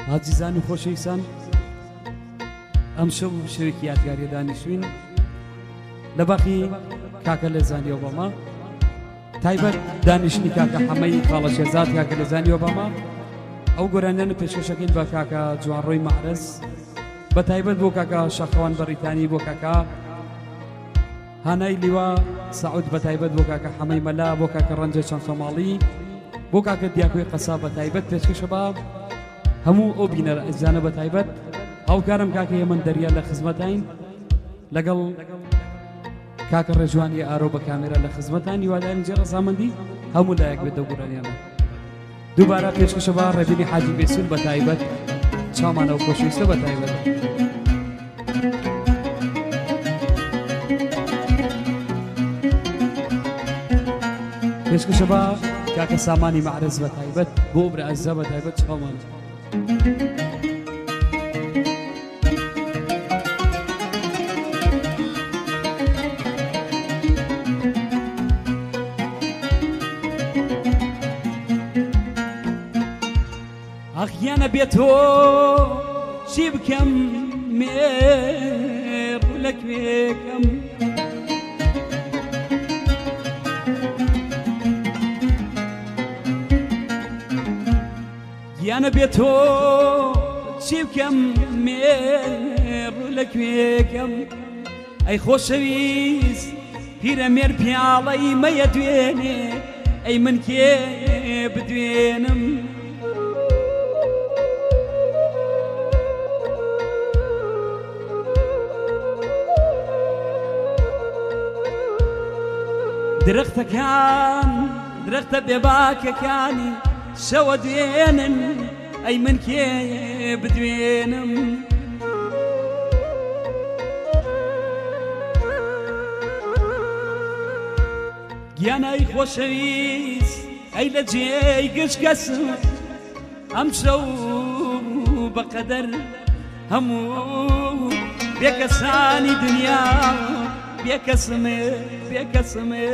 عزیزان و خۆشەویستان ئەم شەو شەوێکی یادگاریە دانیشتوین لە باقی کاکە لێزانی ئۆباما تایبەت دانیشتنی کاکە حەمەی خاڵە شێرزاد کاکە لێزانی ئۆباما ئەو گۆرانیانە پێشکەشەکەین بە کاکە جوانڕۆی مەعرز بە تایبەت بۆ کاکە شەخەوان بەڕیتانی بۆ کاکە هانای لیوا سەعود بە تایبەت بۆ کاکە حەمەی مەلا بۆ کاکە ڕەنجە چەند سۆماڵی بۆ کاکە دیاکۆی قەسا بە تایبەت پێشکەشە بە هەموو ئەو بینەرە ئەزانە بە تایبەت هاوکارم کاکە هێمن دەریا لە خزمەتین لەگەڵ کاکە ڕێژوانی ئارۆ بە کامێرا لە خزمەتان هیوادارین جێ ڕەزامەندی هەموو لایەک بێت دەوگورانیانە دووبارە پێشکەشە بە ڕێبینی حاجی بێسون بە تایبەت چاومانەوە خۆشەویستە بە تایبەت پێشکەشە بە کاکە سامانی مەعرز بە تایبەت بۆ برا ئەزا بە تایبەت چاومان ئەخیانە بێتۆ چی بکەم مێڕ لە کوێکەم گیانە بێتۆ چی بکەم مێڕ لە کوێکەم ئەی خۆشەویست پیرەمێر پیاڵەی مەیە دوێنێ ئەی من کێ بدوێنم درختەکان درختە بێباکەکانی شەوە دوێنن ئەی من کێ بدوێنم گیانەی خۆشەویست ئەی لە جێی گشت کەسم ئەم شەو بەقەدەر هەموو بێکەسانی دنیا بێکەسمێ بێکەسمێ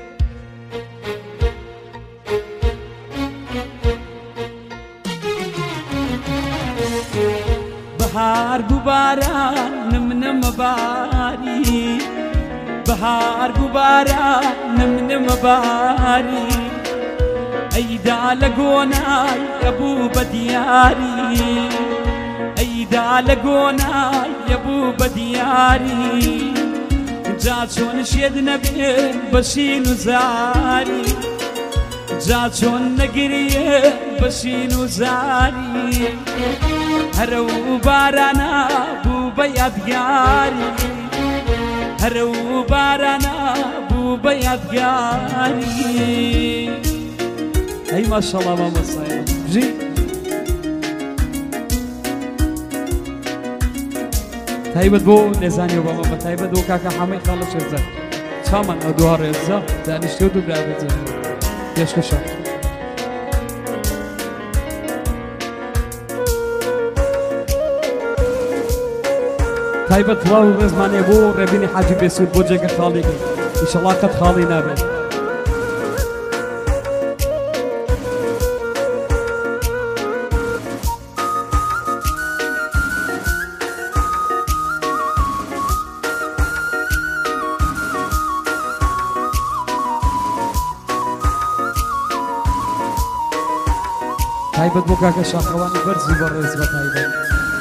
بەهار بوو بارانم نەمەباری بەهار بوو بارانم نەمەباری ئەیدا لە گۆنای ئەبوو بە دیاری ئەیدا لە گۆنای ئەبوو بە دیاری جا چۆن شێد نەبێن بەشین و زاری جا چۆن نەگریێ بەشین و زاری هەرە و بارانە بوو بە یادگاری هەرە و بارانە بوو بە یادگاری ئەی ماشەڵڵا مامۆستایە بژی تایبەت بۆ لێزانی ئۆباما بە تایبەت بۆ کاکە حەمەی خاڵە شێرزاد چامان ئەو دووە ڕێزە دانیشتۆ دوو برابێت پێشکەشە تایبەت پڵاو و ڕێزمانێ بۆ ڕێبینی حاجی بێسوود بۆ جێگە خاڵێکی ئیشەڵڵا قەت خاڵی نابێت تایبەت بۆ کاکە شاخەوانی بەرزی بە ڕێز بە تایبەت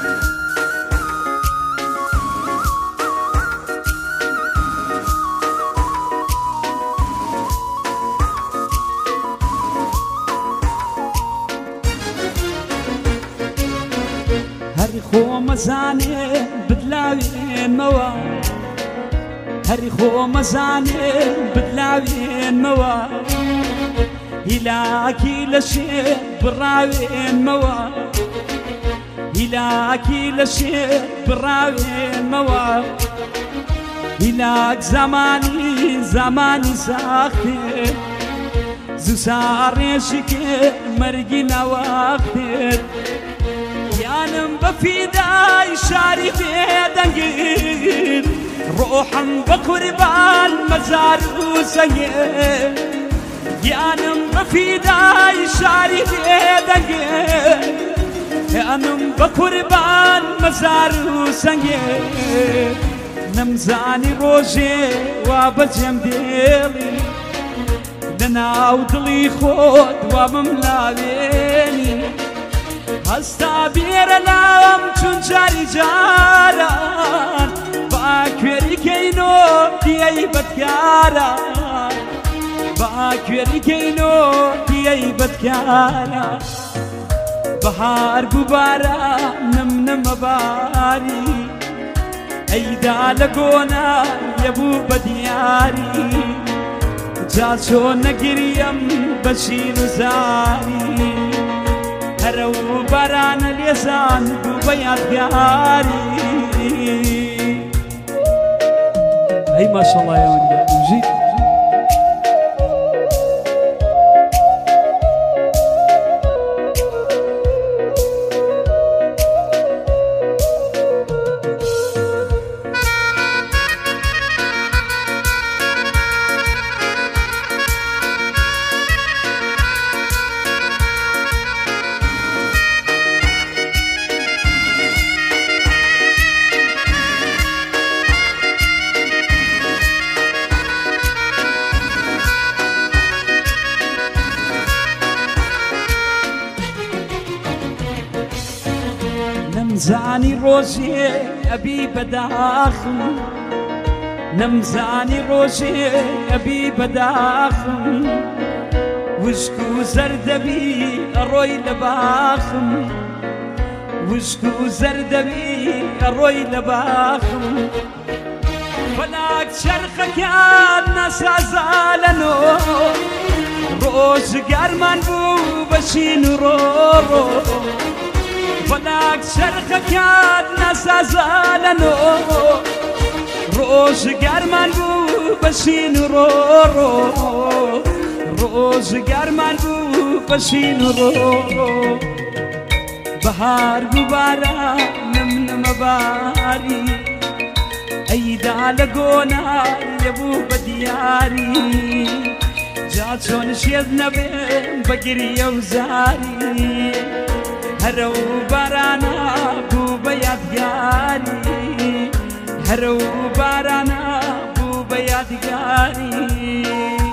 هەری خۆمەزانێ بدلاوێنمەوە هەری خۆمەزانێ بدلاوێنمەوە هیلاکی لە شێر بڕاوێنمەوە هیلاکی لە شێر بڕاوێنمەوە هیلاک زمانی ساختێ زوسا ڕێشکێ مەرگی ناوەختێت یانم بە فیدای شاری بێدەنگیر ڕۆحم بە قوربان مەزار و سەنگێ گیانم بە فیدای شاری بێدەنگێ ئەنم بقربان مزار سنگه نمزانی روژه و بجم دیلی لناو دلی خود و مملاوینی هستا بیرنام چون جاری جاران باکوری کینو دیای بدکاران باکوری کینو دیای بدکاران بهار گوبارا نم باری ایدا لگونا یبو بدیاری جا چون نگریم بشین و زاری هرو باران لیسان گو بیادگاری ای ماشاءالله یا ولد وجيت نمزانی روزی ابی بداخم نمزانی روزی ابی بداخم وشکو زردبی روی لباخم وشکو زردبی روی لباخم فلاک شرخ کان نسازالنو روز گرمان بو بشین رو فلاك شرخ كاد نسازالنو روز گرمان بو بشین رو روز گرمان بو بشین رو بهار گوبارا نم باری ایدا لگونا یبو بدیاری جا چون شید نبین بگری و زاری هرو بارانا بو بیادگاری هرو بارانا بو بیادگاری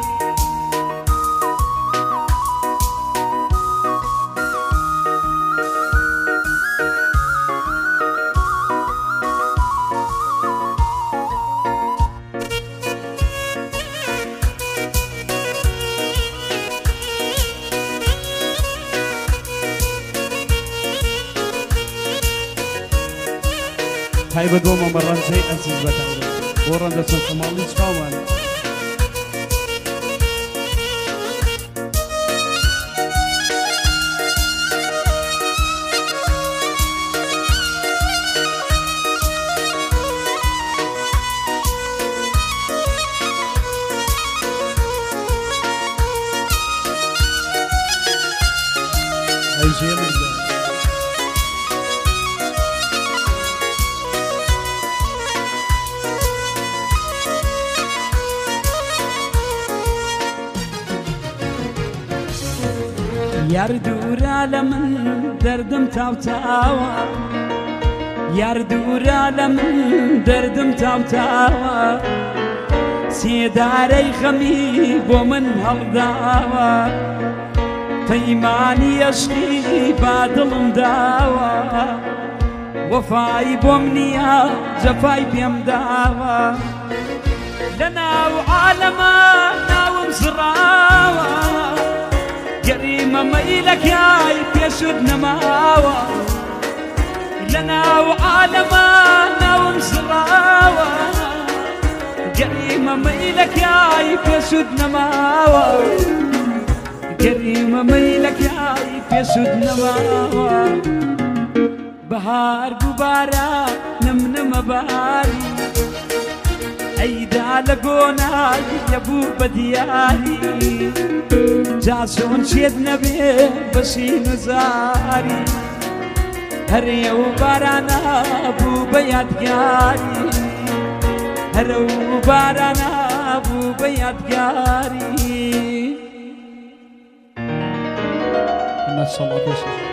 هاي بدوما مران زي أنسز بتاعنا وران ده سن كمالي شكاوان هاي جيمي یار دورا لمن دردم تاو تاوا یار دورا لمن دردم تاو تاوا سیداری خمی بو من هەڵداوە پەیمانی عشقی با دڵم داوە وەفای بۆم نییە جەفای پێم داوە لە ناو عالەمە ناوم زڕاوە گەریمە مەیلەکای پێشت نەماوە لە ناو عالەمە ناوم زڕاوە گەریمە مەیلەکای پێشت نەماوە گەریمە مەیلەکای پێشت نەماوە بەهار گوبارە نمنمە باری ئەیدا لە گۆنای یەبوو بە دیاری جا چۆن چێت نەبێ بەشین و زاری هەرێ و بارانە بوو بە یادگاری هەرە و بارانە بوو بە یادگاری ما شاء الله